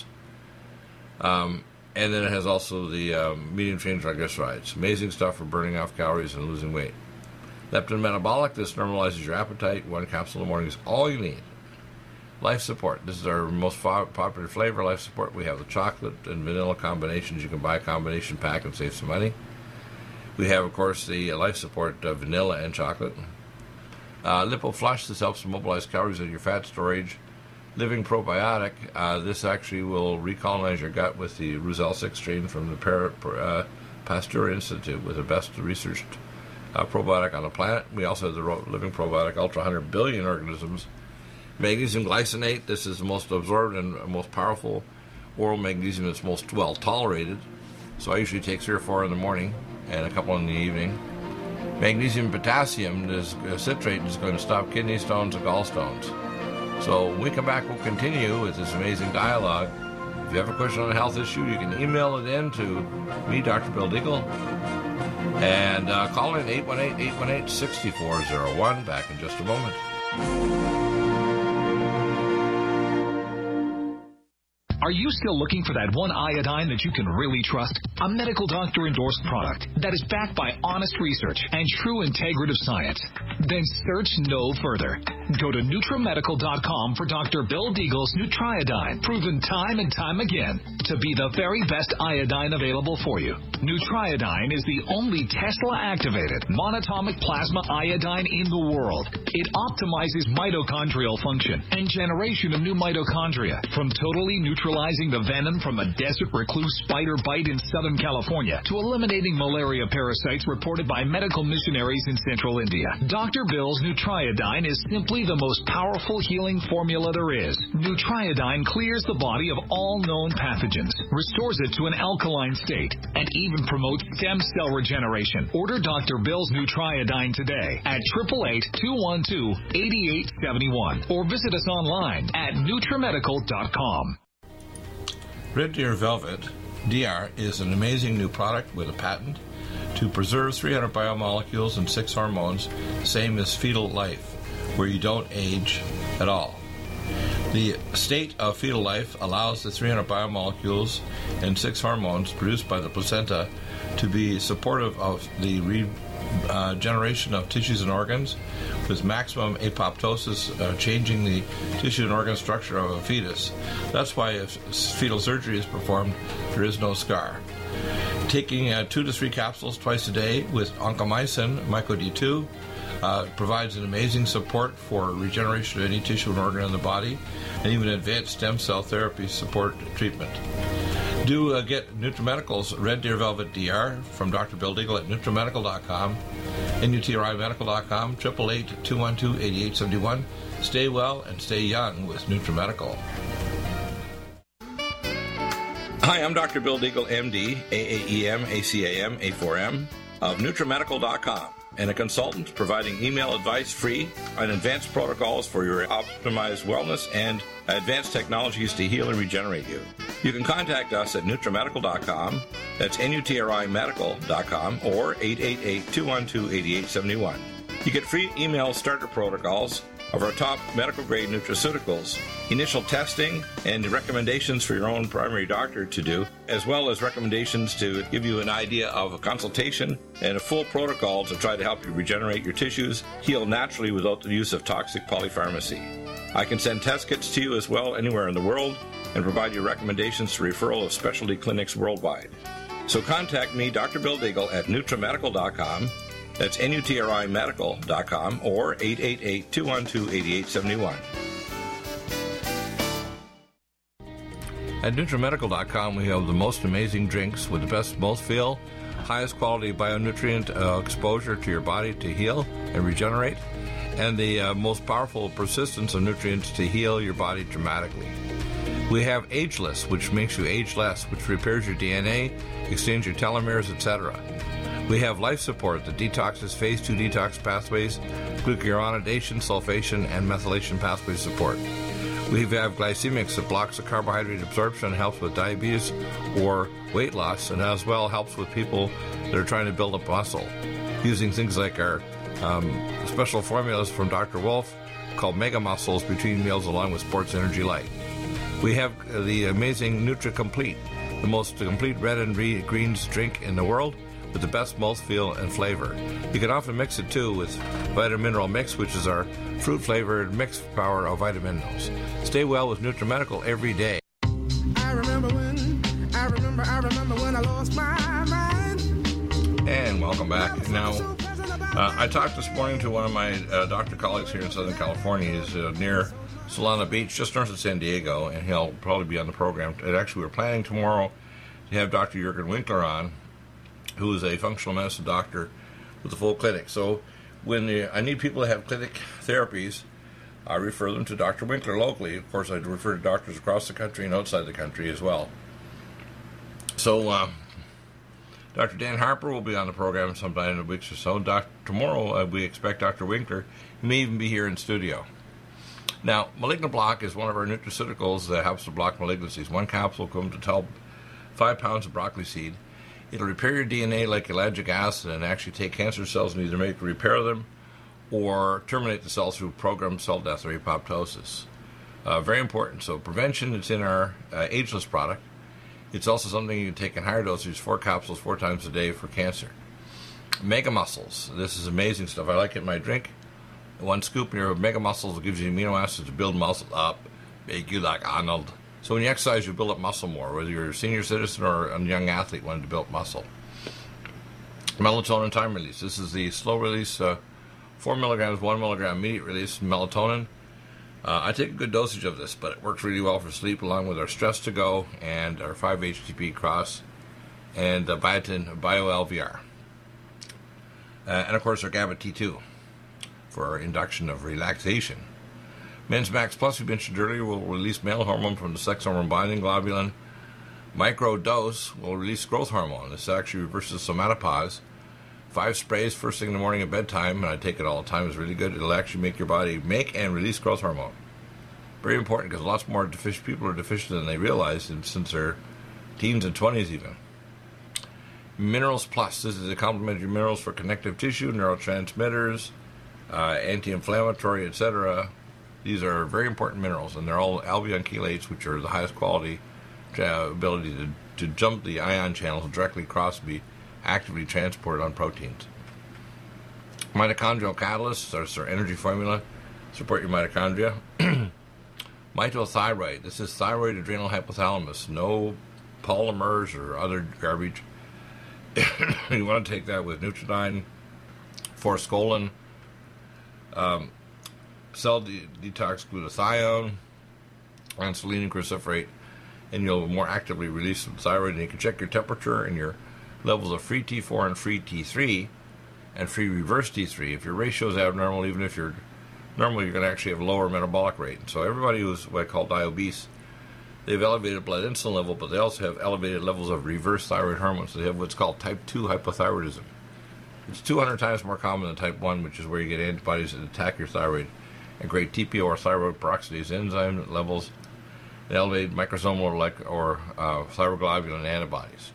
And then it has also the medium chain triglycerides. Amazing stuff for burning off calories and losing weight. Leptin Metabolic, this normalizes your appetite. 1 capsule in the morning is all you need. Life Support, this is our most popular flavor, Life Support. We have the chocolate and vanilla combinations. You can buy a combination pack and save some money. We have, of course, the Life Support vanilla and chocolate. Lipo Flush, this helps to mobilize calories in your fat storage. Living Probiotic, this actually will recolonize your gut with the Roussel 6 strain from the Pasteur Institute, with the best researched probiotic on the planet. We also have the Living Probiotic, Ultra 100 billion organisms. Magnesium glycinate, this is the most absorbed and most powerful oral magnesium that's most well tolerated. So I usually take 3 or 4 in the morning and a couple in the evening. Magnesium potassium, this citrate, is going to stop kidney stones and gallstones. So when we come back, we'll continue with this amazing dialogue. If you have a question on a health issue, you can email it in to me, Dr. Bill Deagle, and call in 818-818-6401. Back in just a moment. Are you still looking for that one iodine that you can really trust? A medical doctor-endorsed product that is backed by honest research and true integrative science? Then search no further. Go to NutriMedical.com for Dr. Bill Deagle's Nutriodine, proven time and time again to be the very best iodine available for you. Nutriodine is the only Tesla-activated monatomic plasma iodine in the world. It optimizes mitochondrial function and generation of new mitochondria, from totally neutralizing the venom from a desert recluse spider bite in Southern California to eliminating malaria parasites reported by medical missionaries in Central India. Dr. Bill's Nutriodine is simply the most powerful healing formula there is. Nutriodine clears the body of all known pathogens, restores it to an alkaline state, and even promotes stem cell regeneration. Order Dr. Bill's Nutriodine today at 888-212-8871 or visit us online at NutriMedical.com. Red Deer Velvet DR is an amazing new product with a patent to preserve 300 biomolecules and 6 hormones, same as fetal life, where you don't age at all. The state of fetal life allows the 300 biomolecules and 6 hormones produced by the placenta to be supportive of the regeneration of tissues and organs, with maximum apoptosis, changing the tissue and organ structure of a fetus. That's why if fetal surgery is performed, there is no scar. Taking 2 to 3 capsules twice a day with oncomycin, MycoD2, provides an amazing support for regeneration of any tissue and organ in the body, and even advanced stem cell therapy support treatment. Do get NutriMedical's Red Deer Velvet DR from Dr. Bill Deagle at NutriMedical.com, NutriMedical.com, 888-212-8871. Stay well and stay young with NutriMedical. Hi, I'm Dr. Bill Deagle, MD, AAEM, ACAM, A4M, of NutriMedical.com, and a consultant providing email advice free on advanced protocols for your optimized wellness and advanced technologies to heal and regenerate you. You can contact us at NutriMedical.com, that's NutriMedical.com, or 888-212-8871. You get free email starter protocols of our top medical-grade nutraceuticals, initial testing, and recommendations for your own primary doctor to do, as well as recommendations to give you an idea of a consultation and a full protocol to try to help you regenerate your tissues, heal naturally without the use of toxic polypharmacy. I can send test kits to you as well anywhere in the world and provide you recommendations to referral of specialty clinics worldwide. So contact me, Dr. Bill Deagle, at NutriMedical.com. That's NutriMedical.com, or 888-212-8871. At NutriMedical.com, we have the most amazing drinks with the best mouthfeel, highest quality bionutrient exposure to your body to heal and regenerate, and the most powerful persistence of nutrients to heal your body dramatically. We have Ageless, which makes you age less, which repairs your DNA, extends your telomeres, etc. We have Life Support that detoxes phase 2 detox pathways, glucuronidation, sulfation, and methylation pathway support. We have Glycemics that blocks the carbohydrate absorption and helps with diabetes or weight loss, and as well helps with people that are trying to build up muscle, using things like our special formulas from Dr. Wolf called Mega Muscles between meals along with Sports Energy Light. We have the amazing NutriComplete, the most complete red and greens drink in the world, with the best mouthfeel and flavor. You can often mix it too with Vitamin Mineral Mix, which is our fruit-flavored mixed power of vitamin minerals. Stay well with NutriMedical every day. I remember when I lost my mind. And welcome back. Now, I talked this morning to one of my doctor colleagues here in Southern California. He's near Solana Beach, just north of San Diego, and he'll probably be on the program. And actually, we're planning tomorrow to have Dr. Jürgen Winkler on, who is a functional medicine doctor with a full clinic. So when I need people to have clinic therapies, I refer them to Dr. Winkler locally. Of course, I refer to doctors across the country and outside the country as well. So Dr. Dan Harper will be on the program sometime in a week or so. Tomorrow, we expect Dr. Winkler. He may even be here in studio. Now, Malignant Block is one of our nutraceuticals that helps to block malignancies. 1 capsule comes to help 5 pounds of broccoli seed. It'll repair your DNA like ellagic acid and actually take cancer cells and either repair them or terminate the cells through programmed cell death or apoptosis. Very important. So prevention, it's in our Ageless product. It's also something you can take in higher dosage, 4 capsules 4 times a day for cancer. Mega Muscles. This is amazing stuff. I like it in my drink. 1 scoop in your Mega Muscles gives you amino acids to build muscle up, make you like Arnold. So when you exercise, you build up muscle more, whether you're a senior citizen or a young athlete wanting to build muscle. Melatonin time release. This is the slow release, 4 milligrams, 1 milligram immediate release melatonin. I take a good dosage of this, but it works really well for sleep, along with our Stress to Go and our 5-HTP cross and biotin bio-LVR. And of course our GABA T2 for our induction of relaxation. Men's Max Plus, we mentioned earlier, will release male hormone from the sex hormone binding globulin. Micro Dose will release growth hormone. This actually reverses somatopause. 5 sprays first thing in the morning at bedtime, and I take it all the time. It's really good. It'll actually make your body make and release growth hormone. Very important, because lots more people are deficient than they realize, and since they're teens and 20s even. Minerals Plus. This is a complementary minerals for connective tissue, neurotransmitters, anti-inflammatory, etc. These are very important minerals, and they're all albion chelates, which are the highest quality ability to jump the ion channels directly across and be actively transported on proteins. Mitochondrial catalysts, that's our energy formula, support your mitochondria. Mitothyroid, this is thyroid adrenal hypothalamus, no polymers or other garbage. You want to take that with Nutridyne, Forskolin, cell detox glutathione, and selenium cruciferate, and you'll more actively release some thyroid, and you can check your temperature and your levels of free T4 and free T3 and free reverse T3. If your ratio is abnormal, even if you're normal, you're going to actually have a lower metabolic rate. So everybody who's what I call diobese, they have elevated blood insulin level, but they also have elevated levels of reverse thyroid hormones. They have what's called type 2 hypothyroidism. It's 200 times more common than type 1, which is where you get antibodies that attack your thyroid and create TPO or thyroid peroxidase enzyme levels, and elevated microsomal or thyroglobulin antibodies.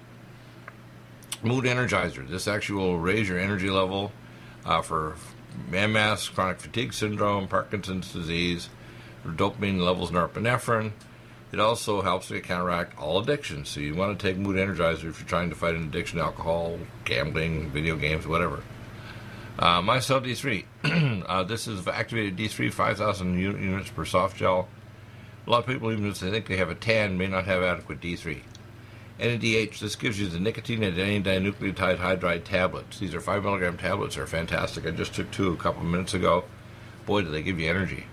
Mood Energizer. This actually will raise your energy level for MS, chronic fatigue syndrome, Parkinson's disease, dopamine levels, norepinephrine. It also helps to counteract all addictions. So you want to take Mood Energizer if you're trying to fight an addiction to alcohol, gambling, video games, whatever. MyCell D3. This is activated D3, 5,000 units per soft gel. A lot of people, even if they think they have a tan, may not have adequate D3. NADH, this gives you the nicotine and dinucleotide hydride tablets. These are 5 milligram tablets. They're fantastic. I just took 2 a couple of minutes ago. Boy, do they give you energy.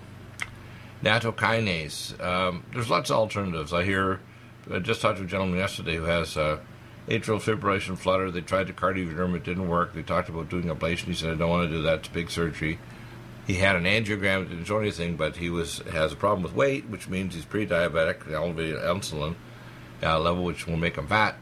Nattokinase. There's lots of alternatives. I just talked to a gentleman yesterday who has atrial fibrillation flutter. They tried the cardioverter, it didn't work. They talked about doing ablation. He said, I don't want to do that. It's big surgery. He had an angiogram. It didn't show anything, but he has a problem with weight, which means he's pre-diabetic, elevated insulin level, which will make him fat.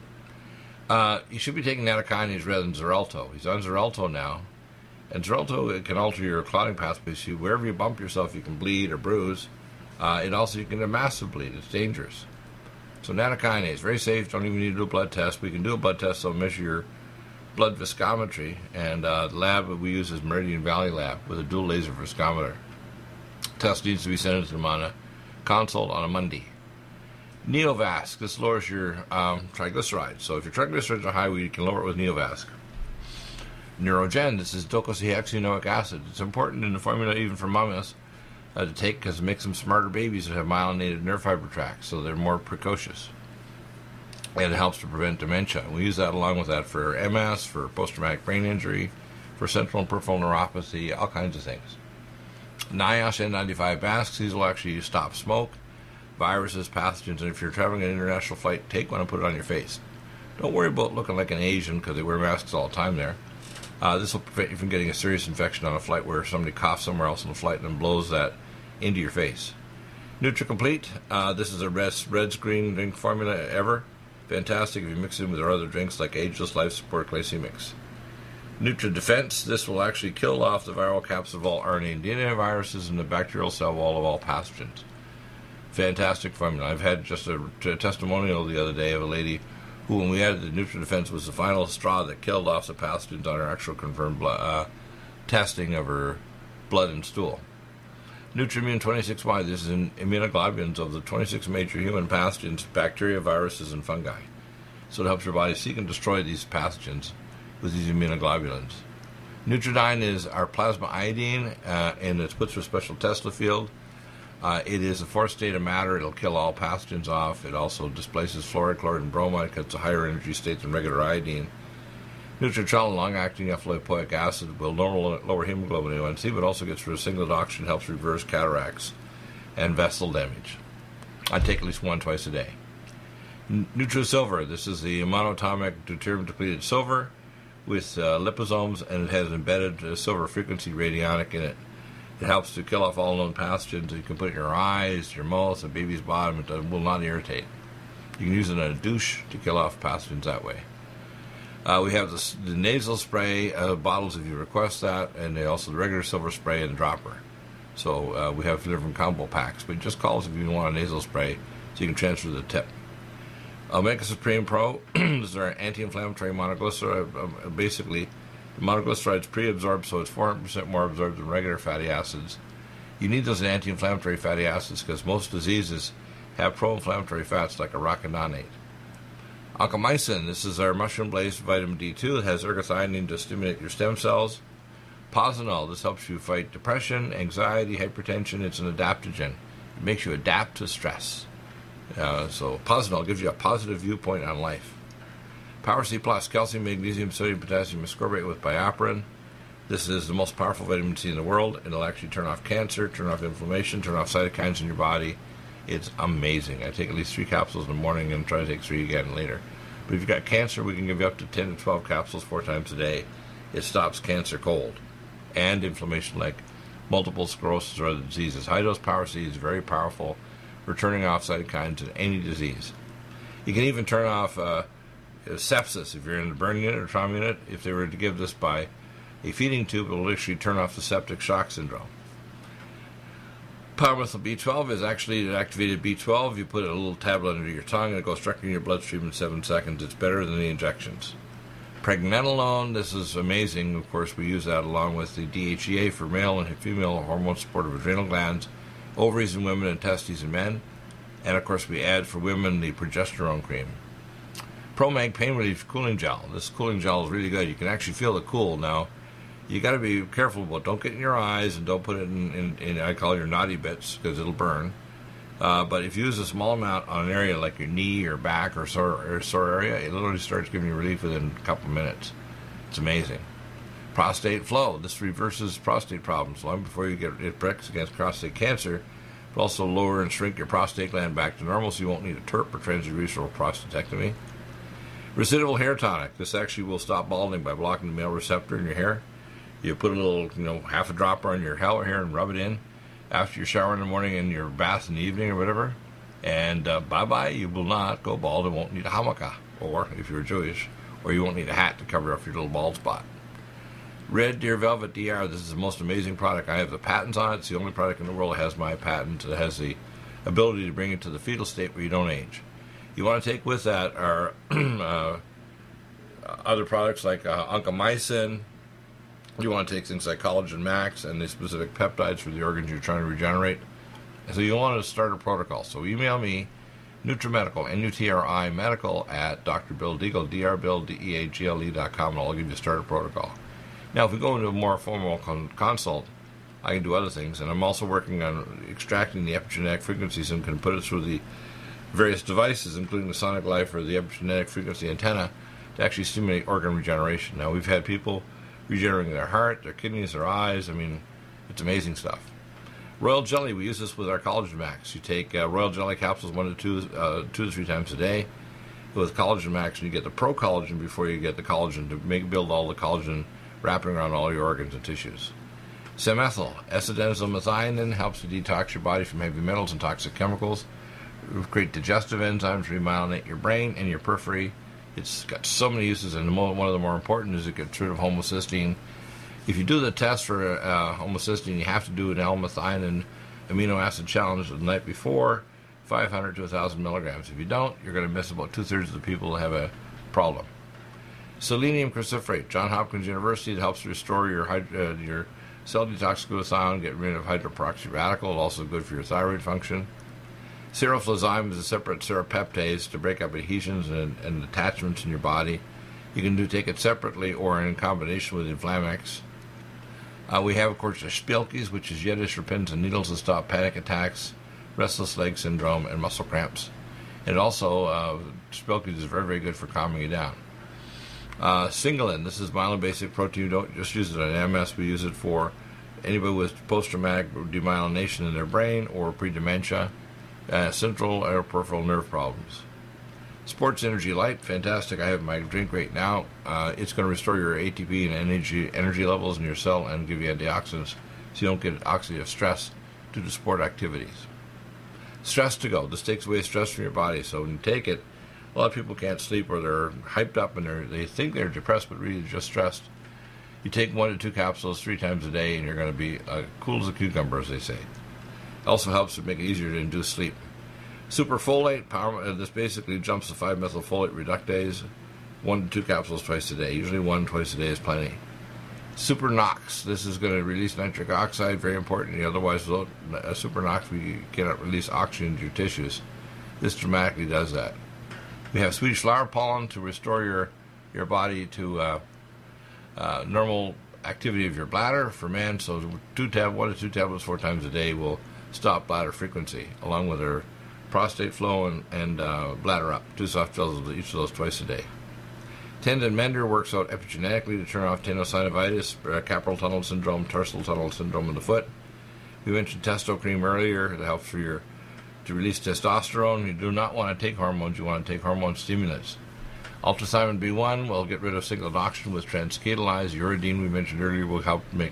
You should be taking nattokinase rather than Xarelto. He's on Xarelto now. And Xarelto can alter your clotting pathways. Wherever you bump yourself, you can bleed or bruise. It also, you can have massive bleed. It's dangerous. So nattokinase, very safe. Don't even need to do a blood test. We can do a blood test that'll measure your blood viscometry. And the lab that we use is Meridian Valley Lab with a dual laser viscometer. Test needs to be sent to them on a consult on a Monday. Neovasc, this lowers your triglycerides. So if your triglycerides are high, we can lower it with Neovasc. Neurogen, this is docosahexaenoic acid. It's important in the formula even for mamas to take because it makes them smarter babies that have myelinated nerve fiber tracts, so they're more precocious. And it helps to prevent dementia. We use that along with that for MS, for post-traumatic brain injury, for central and peripheral neuropathy, all kinds of things. NIOSH N95 masks, these will actually stop smoke, viruses, pathogens, and if you're traveling an international flight, take one and put it on your face. Don't worry about looking like an Asian because they wear masks all the time there. This will prevent you from getting a serious infection on a flight where somebody coughs somewhere else on the flight and then blows that into your face. NutriComplete, this is the best green drink formula ever. Fantastic if you mix it in with our other drinks like Ageless Life Support Classy Mix. NutriDefense, this will actually kill off the viral capsid of all RNA and DNA viruses and the bacterial cell wall of all pathogens. Fantastic formula. I've had just a testimonial the other day of a lady who, when we added the NutriDefense, was the final straw that killed off the pathogens on her actual confirmed testing of her blood and stool. Nutrimune 26Y, this is in immunoglobulins of the 26 major human pathogens, bacteria, viruses, and fungi. So it helps your body seek and destroy these pathogens with these immunoglobulins. Nutridyne is our plasma iodine, and it's put through a special Tesla field. It is a fourth state of matter. It'll kill all pathogens off. It also displaces fluoride, chloride, and bromide because it's a higher energy state than regular iodine. Nutritrol, long-acting ethyl-lipoic acid, will lower hemoglobin A1C, but also gets rid of singlet oxygen, helps reverse cataracts and vessel damage. I take at least one twice a day. NutriSilver, this is the monatomic deuterium-depleted silver with liposomes, and it has embedded silver frequency radionic in it. It helps to kill off all known pathogens. You can put it in your eyes, your mouth, a baby's bottom. It will not irritate. You can use it in a douche to kill off pathogens that way. We have the nasal spray bottles if you request that, and also the regular silver spray and the dropper. So we have different combo packs, but just call us if you want a nasal spray so you can transfer the tip. Omega Supreme Pro, this is our anti-inflammatory monoglyceride. Basically, the monoglyceride is pre-absorbed, so it's 400% more absorbed than regular fatty acids. You need those anti-inflammatory fatty acids because most diseases have pro-inflammatory fats like arachidonate. Oncomycin, this is our mushroom-based vitamin D2. It has ergothioneine to stimulate your stem cells. Posinol, this helps you fight depression, anxiety, hypertension. It's an adaptogen. It makes you adapt to stress. So Posinol gives you a positive viewpoint on life. Power C Plus, calcium, magnesium, sodium, potassium ascorbate with bioperin. This is the most powerful vitamin C in the world. It'll actually turn off cancer, turn off inflammation, turn off cytokines in your body. It's amazing. I take at least 3 capsules in the morning and try to take 3 again later. But if you've got cancer, we can give you up to 10 to 12 capsules 4 times a day. It stops cancer cold and inflammation like multiple sclerosis or other diseases. High-dose Power C is very powerful for turning off cytokines in any disease. You can even turn off sepsis if you're in the burn unit or trauma unit. If they were to give this by a feeding tube, it will literally turn off the septic shock syndrome. Powermethyl B12 is actually an activated B12. You put a little tablet under your tongue and it goes directly in your bloodstream in 7 seconds. It's better than the injections. Pregnenolone, this is amazing. Of course, we use that along with the DHEA for male and female hormone support of adrenal glands, ovaries in women, and testes in men. And, of course, we add for women the progesterone cream. ProMag Pain Relief Cooling Gel. This cooling gel is really good. You can actually feel the cool. Now, you got to be careful about it. Don't get it in your eyes and don't put it in I call your naughty bits because it'll burn. But if you use a small amount on an area like your knee or back or sore area, it literally starts giving you relief within a couple minutes. It's amazing. Prostate Flow. This reverses prostate problems long before you get it protects against prostate cancer. But also lower and shrink your prostate gland back to normal so you won't need a TURP or transurethral prostatectomy. Residual Hair Tonic. This actually will stop balding by blocking the male receptor in your hair. You put a little, half a dropper on your hair and rub it in after your shower in the morning and your bath in the evening or whatever. And bye-bye, you will not go bald and won't need a yarmulke, or if you're Jewish, or you won't need a hat to cover up your little bald spot. Red Deer Velvet DR, this is the most amazing product. I have the patents on it. It's the only product in the world that has my patent. It has the ability to bring it to the fetal state where you don't age. You want to take with that our other products like Oncomycin. You want to take things like Collagen Max and the specific peptides for the organs you're trying to regenerate. So you want to start a protocol. So email me, NutriMedical, N-U-T-R-I, medical at Dr. Bill Deagle, drbill.com, and I'll give you a starter protocol. Now, if we go into a more formal consult, I can do other things, and I'm also working on extracting the epigenetic frequencies and can put it through the various devices, including the Sonic Life or the epigenetic frequency antenna, to actually stimulate organ regeneration. Now, we've had people regenerating their heart, their kidneys, their eyes. I mean, it's amazing stuff. Royal Jelly, we use this with our Collagen Max. You take Royal Jelly capsules 2 to 3 times a day with Collagen Max, and you get the Pro Collagen before you get the collagen to build all the collagen wrapping around all your organs and tissues. Semethyl, S-adenosylmethionine, helps to detox your body from heavy metals and toxic chemicals, create digestive enzymes, remyelinate your brain and your periphery. It's got so many uses, and one of the more important is it gets rid of homocysteine. If you do the test for homocysteine, you have to do an L-methionine amino acid challenge the night before, 500 to 1,000 milligrams. If you don't, you're going to miss about 2/3 of the people that have a problem. Selenium cruciferate, Johns Hopkins University, it helps restore your Cell detox glutathione, get rid of hydroperoxy radical, also good for your thyroid function. Seroflozyme is a separate serapeptase to break up adhesions and attachments in your body. You can take it separately or in combination with Inflamex. We have, of course, the Spilkes, which is Yiddish for pins and needles to stop panic attacks, restless leg syndrome, and muscle cramps. And also, Spilkes is very, very good for calming you down. Singolin, this is myelin-basic protein. You don't just use it on MS. We use it for anybody with post-traumatic demyelination in their brain or pre-dementia, central or peripheral nerve problems. Sports Energy Light, fantastic. I have my drink right now. It's going to restore your ATP and energy levels in your cell and give you antioxidants so you don't get oxidative stress due to sport activities. Stress to go. This takes away stress from your body. So when you take it, a lot of people can't sleep or they're hyped up and they think they're depressed, but really just stressed. You take 1 to 2 capsules 3 times a day and you're going to be cool as a cucumber, as they say. It also helps to make it easier to induce sleep. Superfolate, this basically jumps the 5-methylfolate reductase, 1 to 2 capsules twice a day. Usually 1 twice a day is plenty. Super Nox, this is going to release nitric oxide, very important. Otherwise, without Super Nox, we cannot release oxygen into your tissues. This dramatically does that. We have Swedish flower pollen to restore your body to normal activity of your bladder for men. So 1 to 2 tablets 4 times a day will stop bladder frequency, along with our prostate flow and bladder up. 2 soft gels, each of those twice a day. Tendon Mender works out epigenetically to turn off tenosynovitis, carpal tunnel syndrome, tarsal tunnel syndrome in the foot. We mentioned Testo Cream earlier. It helps for to release testosterone. You do not want to take hormones. You want to take hormone stimulants. Ultrathymine B1 will get rid of cyclodoxin with transcatalized. Uridine, we mentioned earlier, will help make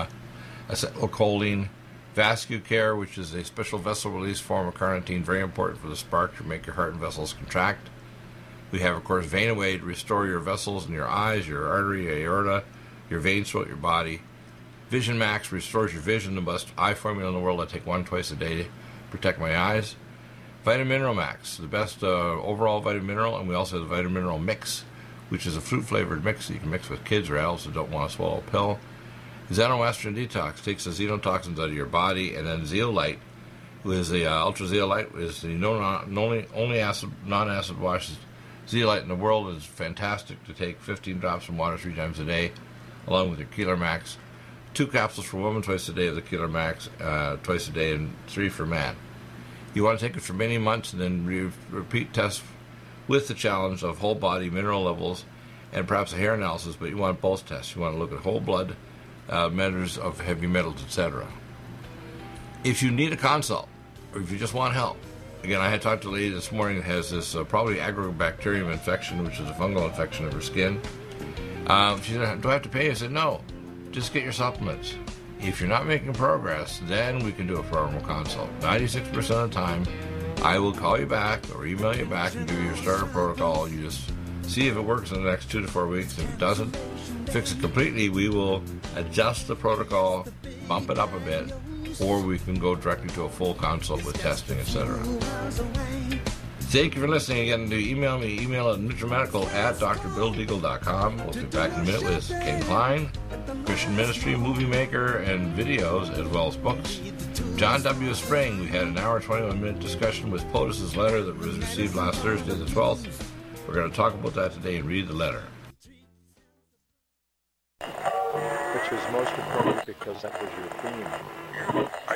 acetylcholine. VascuCare, which is a special vessel release form of carnitine, very important for the spark to make your heart and vessels contract. We have, of course, VenaWay to restore your vessels in your eyes, your artery, aorta, your veins throughout your body. Vision Max restores your vision, the best eye formula in the world. I take 1 twice a day to protect my eyes. Vitamin Mineral Max, the best overall vitamin mineral, and we also have the Vitamin Mineral Mix, which is a fruit-flavored mix that you can mix with kids or adults who don't want to swallow a pill. Xenoestrogen Detox takes the xenotoxins out of your body, and then Zeolite, who is the Ultra Zeolite, is the only non-acid wash zeolite in the world. Is fantastic to take 15 drops in water 3 times a day, along with your Keeler Max. 2 capsules for women twice a day of the Keeler Max, twice a day, and 3 for man. You want to take it for many months and then repeat tests with the challenge of whole body mineral levels and perhaps a hair analysis, but you want both tests. You want to look at whole blood measures of heavy metals, etc. If you need a consult, or if you just want help, again, I had talked to a lady this morning that has this probably agrobacterium infection, which is a fungal infection of her skin. She said, do I have to pay? I said, no, just get your supplements. If you're not making progress, then we can do a formal consult. 96% of the time, I will call you back or email you back and give you your starter protocol. You just see if it works in the next 2 to 4 weeks. If it doesn't, fix it completely. We will adjust the protocol, bump it up a bit, or we can go directly to a full consult with testing, etc. Thank you for listening again. To email me, email at NutriMedical@drbilldeagle.com. We'll be back in a minute with Ken Klein, Christian ministry, movie maker, and videos, as well as books. John W. Spring, we had an hour, 21-minute discussion with POTUS's letter that was received last Thursday, the 12th. We're going to talk about that today and read the letter. Which was most important because that was your theme.